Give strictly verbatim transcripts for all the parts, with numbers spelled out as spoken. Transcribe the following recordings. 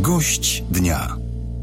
Gość dnia.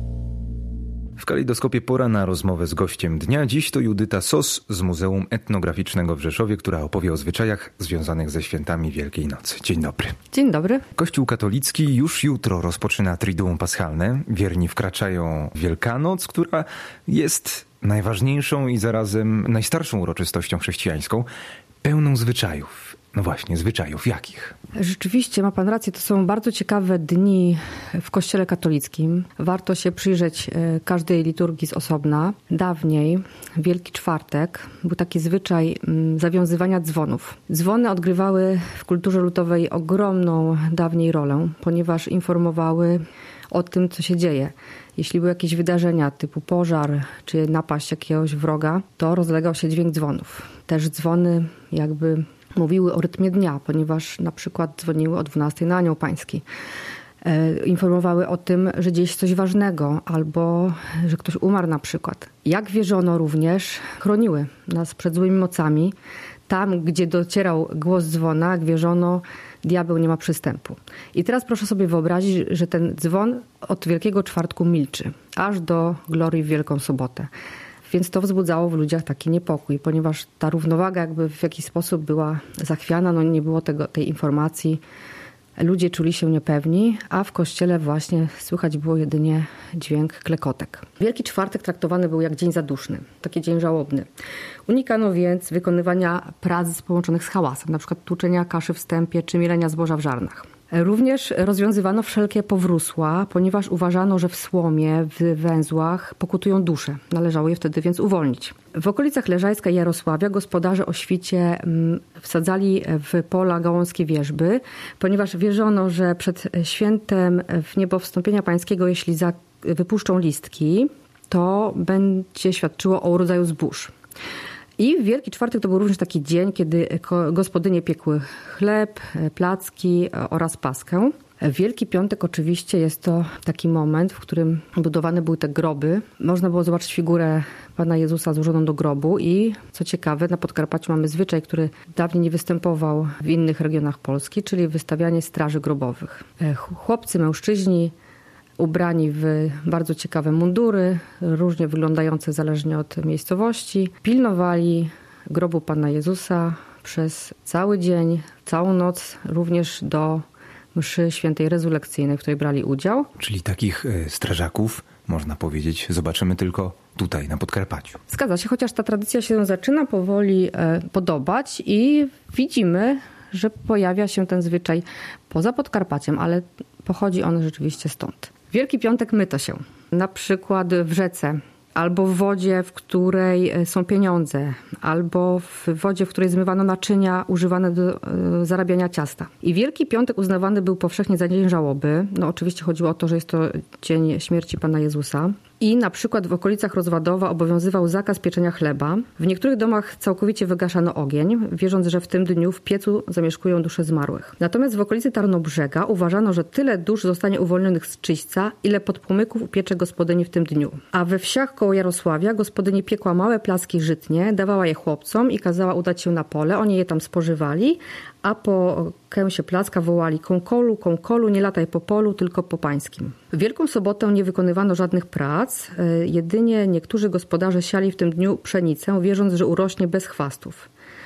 W kalejdoskopie pora na rozmowę z gościem dnia. Dziś to Judyta Sos z Muzeum Etnograficznego w Rzeszowie, która opowie o zwyczajach związanych ze świętami Wielkiej Nocy. Dzień dobry. Dzień dobry. Kościół katolicki już jutro rozpoczyna Triduum Paschalne. Wierni wkraczają w Wielkanoc, która jest najważniejszą i zarazem najstarszą uroczystością chrześcijańską, pełną zwyczajów. No właśnie, zwyczajów jakich? Rzeczywiście, ma pan rację, to są bardzo ciekawe dni w Kościele katolickim. Warto się przyjrzeć każdej liturgii z osobna. Dawniej, Wielki Czwartek, był taki zwyczaj zawiązywania dzwonów. Dzwony odgrywały w kulturze ludowej ogromną dawniej rolę, ponieważ informowały o tym, co się dzieje. Jeśli były jakieś wydarzenia typu pożar czy napaść jakiegoś wroga, to rozlegał się dźwięk dzwonów. Też dzwony jakby mówiły o rytmie dnia, ponieważ na przykład dzwoniły o dwunastej na Anioł Pański. E, informowały o tym, że dzieje się coś ważnego albo że ktoś umarł na przykład. Jak wierzono również, chroniły nas przed złymi mocami. Tam, gdzie docierał głos dzwona, jak wierzono, diabeł nie ma przystępu. I teraz proszę sobie wyobrazić, że ten dzwon od Wielkiego Czwartku milczy, aż do glorii w Wielką Sobotę. Więc to wzbudzało w ludziach taki niepokój, ponieważ ta równowaga jakby w jakiś sposób była zachwiana, no nie było tego, tej informacji. Ludzie czuli się niepewni, a w kościele właśnie słychać było jedynie dźwięk klekotek. Wielki Czwartek traktowany był jak dzień zaduszny, taki dzień żałobny. Unikano więc wykonywania prac połączonych z hałasem, na przykład tłuczenia kaszy w stępie czy mielenia zboża w żarnach. Również rozwiązywano wszelkie powrósła, ponieważ uważano, że w słomie, w węzłach pokutują dusze. Należało je wtedy więc uwolnić. W okolicach Leżajska i Jarosławia gospodarze o świcie wsadzali w pola gałązkie wierzby, ponieważ wierzono, że przed świętem w niebo wstąpienia pańskiego, jeśli wypuszczą listki, to będzie świadczyło o urodzaju zbóż. I Wielki Czwartek to był również taki dzień, kiedy gospodynie piekły chleb, placki oraz paskę. Wielki Piątek oczywiście jest to taki moment, w którym budowane były te groby. Można było zobaczyć figurę Pana Jezusa złożoną do grobu i co ciekawe, na Podkarpaciu mamy zwyczaj, który dawniej nie występował w innych regionach Polski, czyli wystawianie straży grobowych. Chłopcy, mężczyźni ubrani w bardzo ciekawe mundury, różnie wyglądające zależnie od miejscowości, pilnowali grobu Pana Jezusa przez cały dzień, całą noc, również do mszy świętej rezulekcyjnej, w której brali udział. Czyli takich strażaków, można powiedzieć, zobaczymy tylko tutaj, na Podkarpaciu. Zgadza się, chociaż ta tradycja się zaczyna powoli podobać i widzimy, że pojawia się ten zwyczaj poza Podkarpaciem, ale pochodzi on rzeczywiście stąd. Wielki Piątek myto się, na przykład w rzece, albo w wodzie, w której są pieniądze, albo w wodzie, w której zmywano naczynia używane do zarabiania ciasta. I Wielki Piątek uznawany był powszechnie za dzień żałoby. No oczywiście chodziło o to, że jest to dzień śmierci Pana Jezusa. I na przykład w okolicach Rozładowa obowiązywał zakaz pieczenia chleba. W niektórych domach całkowicie wygaszano ogień, wierząc, że w tym dniu w piecu zamieszkują dusze zmarłych. Natomiast w okolicy Tarnobrzega uważano, że tyle dusz zostanie uwolnionych z czyśćca, ile podpłomyków upiecze gospodyni w tym dniu. A we wsiach koło Jarosławia gospodyni piekła małe placki żytnie, dawała je chłopcom i kazała udać się na pole. Oni je tam spożywali, a po kęsie placka wołali: kąkolu, kąkolu, nie lataj po polu, tylko po pańskim. W Wielką Sobotę nie wykonywano żadnych prac, jedynie niektórzy gospodarze siali w tym dniu pszenicę, wierząc, że urośnie bez chwastów.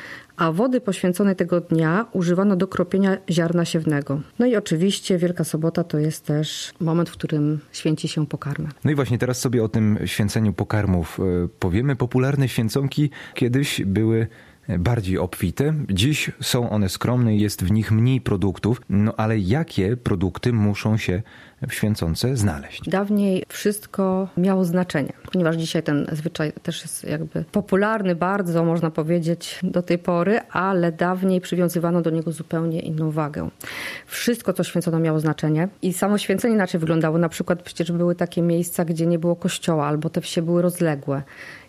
A wody poświęconej tego dnia używano do kropienia ziarna siewnego. No i oczywiście Wielka Sobota to jest też moment, w którym święci się pokarmy. No i właśnie teraz sobie o tym święceniu pokarmów powiemy. Popularne święconki kiedyś były bardziej obfite. Dziś są one skromne i jest w nich mniej produktów. No ale jakie produkty muszą się w święconce znaleźć? Dawniej wszystko miało znaczenie, ponieważ dzisiaj ten zwyczaj też jest jakby popularny bardzo, można powiedzieć, do tej pory, ale dawniej przywiązywano do niego zupełnie inną wagę. Wszystko, co święcono, miało znaczenie i samo święcenie inaczej wyglądało. Na przykład przecież były takie miejsca, gdzie nie było kościoła, albo te wsie były rozległe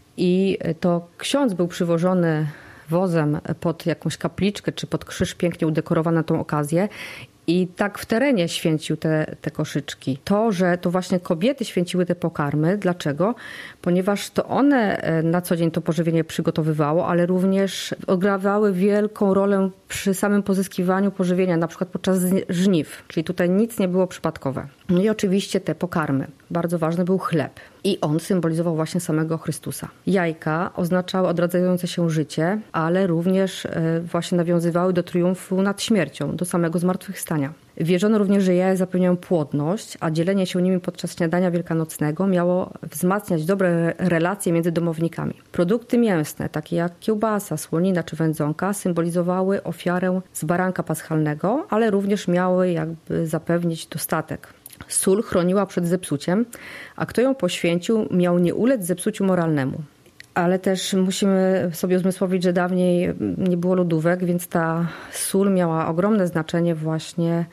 i to ksiądz był przywożony wozem pod jakąś kapliczkę czy pod krzyż pięknie udekorowany na tą okazję I tak w terenie święcił te, te koszyczki. To, że to właśnie kobiety święciły te pokarmy. Dlaczego? Ponieważ to one na co dzień to pożywienie przygotowywało, ale również odgrywały wielką rolę przy samym pozyskiwaniu pożywienia, na przykład podczas żniw. Czyli tutaj nic nie było przypadkowe. No i oczywiście te pokarmy. Bardzo ważny był chleb. I on symbolizował właśnie samego Chrystusa. Jajka oznaczały odradzające się życie, ale również właśnie nawiązywały do triumfu nad śmiercią, do samego zmartwychwstania. Wierzono również, że jaja zapewniają płodność, a dzielenie się nimi podczas śniadania wielkanocnego miało wzmacniać dobre relacje między domownikami. Produkty mięsne, takie jak kiełbasa, słonina czy wędzonka, symbolizowały ofiarę z baranka paschalnego, ale również miały jakby zapewnić dostatek. Sól chroniła przed zepsuciem, a kto ją poświęcił, miał nie ulec zepsuciu moralnemu. Ale też musimy sobie uzmysłowić, że dawniej nie było lodówek, więc ta sól miała ogromne znaczenie właśnie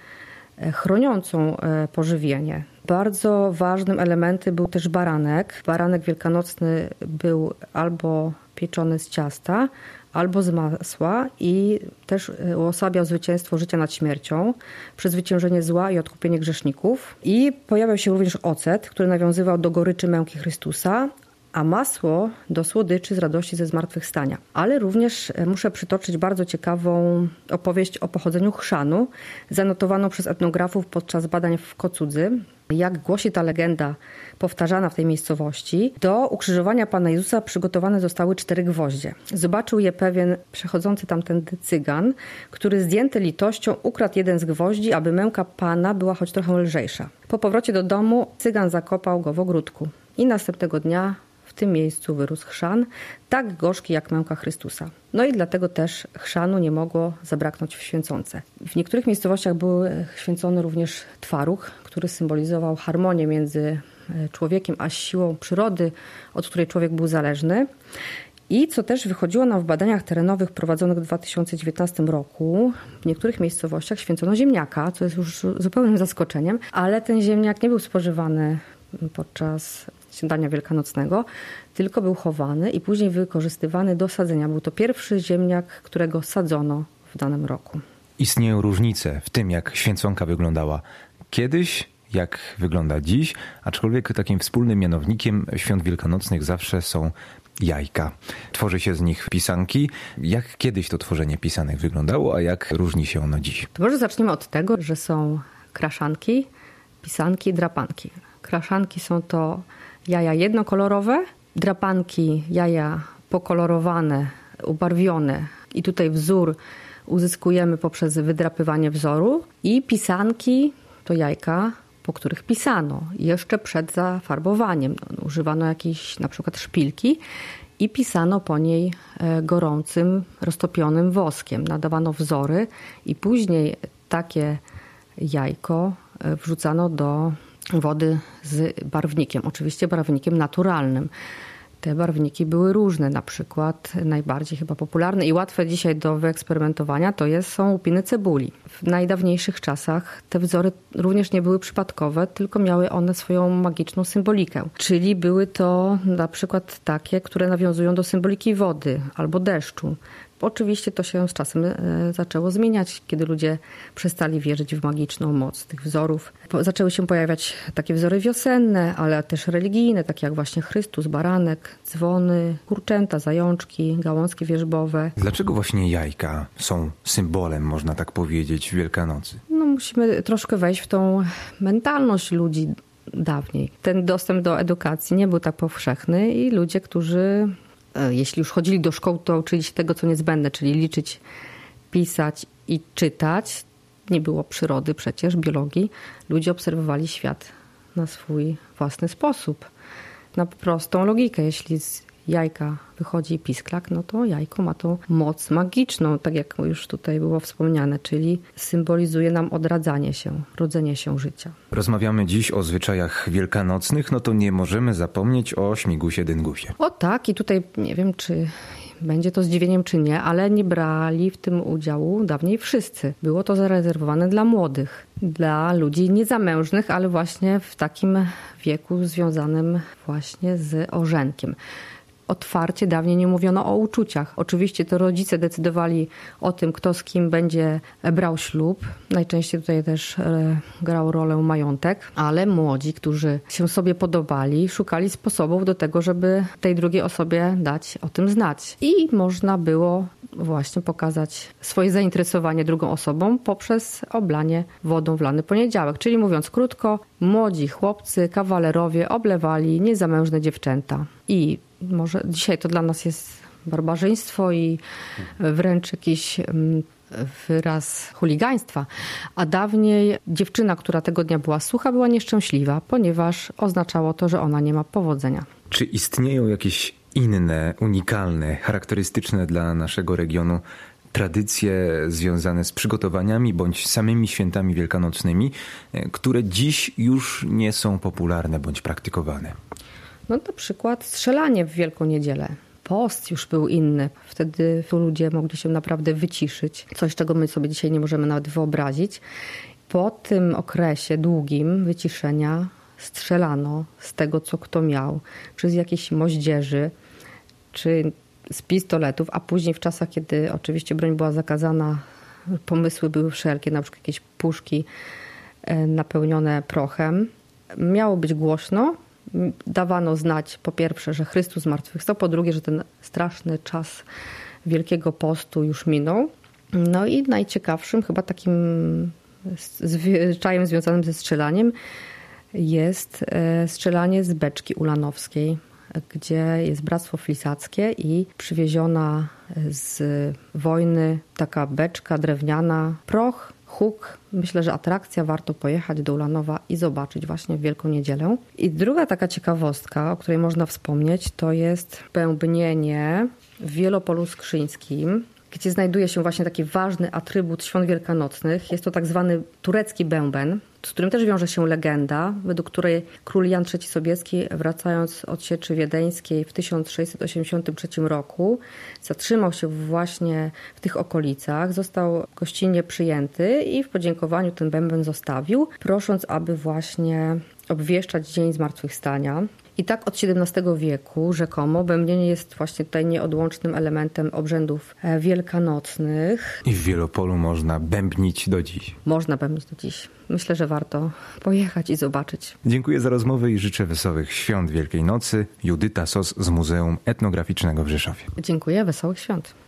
chroniącą pożywienie. Bardzo ważnym elementem był też baranek. Baranek wielkanocny był albo pieczony z ciasta, albo z masła i też uosabiał zwycięstwo życia nad śmiercią, przezwyciężenie zła i odkupienie grzeszników. I pojawiał się również ocet, który nawiązywał do goryczy męki Chrystusa, a masło do słodyczy z radości ze zmartwychwstania. Ale również muszę przytoczyć bardzo ciekawą opowieść o pochodzeniu chrzanu, zanotowaną przez etnografów podczas badań w Kocudzy. Jak głosi ta legenda powtarzana w tej miejscowości, do ukrzyżowania Pana Jezusa przygotowane zostały cztery gwoździe. Zobaczył je pewien przechodzący tamtędy cygan, który zdjęty litością ukradł jeden z gwoździ, aby męka Pana była choć trochę lżejsza. Po powrocie do domu cygan zakopał go w ogródku i następnego dnia w tym miejscu wyrósł chrzan, tak gorzki jak męka Chrystusa. No i dlatego też chrzanu nie mogło zabraknąć w święconce. W niektórych miejscowościach był święcony również twaróg, który symbolizował harmonię między człowiekiem a siłą przyrody, od której człowiek był zależny. I co też wychodziło nam w badaniach terenowych prowadzonych w dwa tysiące dziewiętnastym roku, w niektórych miejscowościach święcono ziemniaka, co jest już zupełnym zaskoczeniem, ale ten ziemniak nie był spożywany podczas śniadania wielkanocnego, tylko był chowany i później wykorzystywany do sadzenia. Był to pierwszy ziemniak, którego sadzono w danym roku. Istnieją różnice w tym, jak święconka wyglądała kiedyś, jak wygląda dziś, aczkolwiek takim wspólnym mianownikiem świąt wielkanocnych zawsze są jajka. Tworzy się z nich pisanki. Jak kiedyś to tworzenie pisanek wyglądało, a jak różni się ono dziś? To może zaczniemy od tego, że są kraszanki, pisanki i drapanki. Kraszanki są to jaja jednokolorowe, drapanki jaja pokolorowane, ubarwione i tutaj wzór uzyskujemy poprzez wydrapywanie wzoru i pisanki to jajka, po których pisano jeszcze przed zafarbowaniem. No, używano jakiejś na przykład szpilki i pisano po niej gorącym, roztopionym woskiem. Nadawano wzory i później takie jajko wrzucano do wody z barwnikiem, oczywiście barwnikiem naturalnym. Te barwniki były różne, na przykład najbardziej chyba popularne i łatwe dzisiaj do wyeksperymentowania to jest, są łupiny cebuli. W najdawniejszych czasach te wzory również nie były przypadkowe, tylko miały one swoją magiczną symbolikę. Czyli były to na przykład takie, które nawiązują do symboliki wody albo deszczu. Oczywiście to się z czasem zaczęło zmieniać, kiedy ludzie przestali wierzyć w magiczną moc tych wzorów. Zaczęły się pojawiać takie wzory wiosenne, ale też religijne, takie jak właśnie Chrystus, baranek, dzwony, kurczęta, zajączki, gałązki wierzbowe. Dlaczego właśnie jajka są symbolem, można tak powiedzieć, Wielkanocy? No, musimy troszkę wejść w tą mentalność ludzi dawniej. Ten dostęp do edukacji nie był tak powszechny i ludzie, którzy jeśli już chodzili do szkoły, to uczyli się tego, co niezbędne, czyli liczyć, pisać i czytać. Nie było przyrody przecież, biologii. Ludzie obserwowali świat na swój własny sposób. Na prostą logikę. Jeśli z jajka wychodzi pisklak, no to jajko ma tą moc magiczną, tak jak już tutaj było wspomniane, czyli symbolizuje nam odradzanie się, rodzenie się życia. Rozmawiamy dziś o zwyczajach wielkanocnych, no to nie możemy zapomnieć o śmigusie dyngusie. O tak, i tutaj nie wiem, czy będzie to zdziwieniem, czy nie, ale nie brali w tym udziału dawniej wszyscy. Było to zarezerwowane dla młodych, dla ludzi niezamężnych, ale właśnie w takim wieku związanym właśnie z ożenkiem. Otwarcie dawniej nie mówiono o uczuciach. Oczywiście to rodzice decydowali o tym, kto z kim będzie brał ślub. Najczęściej tutaj też grał rolę majątek, ale młodzi, którzy się sobie podobali, szukali sposobów do tego, żeby tej drugiej osobie dać o tym znać. I można było właśnie pokazać swoje zainteresowanie drugą osobą poprzez oblanie wodą w lany poniedziałek. Czyli mówiąc krótko, młodzi chłopcy, kawalerowie oblewali niezamężne dziewczęta. I może dzisiaj to dla nas jest barbarzyństwo i wręcz jakiś wyraz chuligaństwa. A dawniej dziewczyna, która tego dnia była sucha, była nieszczęśliwa, ponieważ oznaczało to, że ona nie ma powodzenia. Czy istnieją jakieś inne, unikalne, charakterystyczne dla naszego regionu tradycje związane z przygotowaniami bądź samymi świętami wielkanocnymi, które dziś już nie są popularne bądź praktykowane? No na przykład strzelanie w Wielką Niedzielę. Post już był inny. Wtedy ludzie mogli się naprawdę wyciszyć. Coś, czego my sobie dzisiaj nie możemy nawet wyobrazić. Po tym okresie długim wyciszenia strzelano z tego, co kto miał. Czy z jakiejś moździerzy, czy z pistoletów, a później w czasach, kiedy oczywiście broń była zakazana, pomysły były wszelkie, na przykład jakieś puszki napełnione prochem. Miało być głośno. Dawano znać po pierwsze, że Chrystus zmartwychwstał, po drugie, że ten straszny czas Wielkiego Postu już minął. No i najciekawszym chyba takim zwyczajem związanym ze strzelaniem jest strzelanie z beczki ulanowskiej, gdzie jest Bractwo Flisackie i przywieziona z wojny taka beczka drewniana, proch, huk. Myślę, że atrakcja, warto pojechać do Ulanowa i zobaczyć właśnie w Wielką Niedzielę. I druga taka ciekawostka, o której można wspomnieć, to jest bębnienie w Wielopolu Skrzyńskim, gdzie znajduje się właśnie taki ważny atrybut świąt wielkanocnych. Jest to tak zwany turecki bęben, z którym też wiąże się legenda, według której król Jan trzeci Sobieski, wracając od sieczy wiedeńskiej w tysiąc sześćset osiemdziesiątym trzecim roku, zatrzymał się właśnie w tych okolicach, został gościnnie przyjęty i w podziękowaniu ten bęben zostawił, prosząc, aby właśnie obwieszczać Dzień Zmartwychwstania. I tak od siedemnastego wieku rzekomo bębnienie jest właśnie tutaj nieodłącznym elementem obrzędów wielkanocnych. I w Wielopolu można bębnić do dziś. Można bębnić do dziś. Myślę, że warto pojechać i zobaczyć. Dziękuję za rozmowę i życzę wesołych świąt Wielkiej Nocy. Judyta Sos z Muzeum Etnograficznego w Rzeszowie. Dziękuję, wesołych świąt.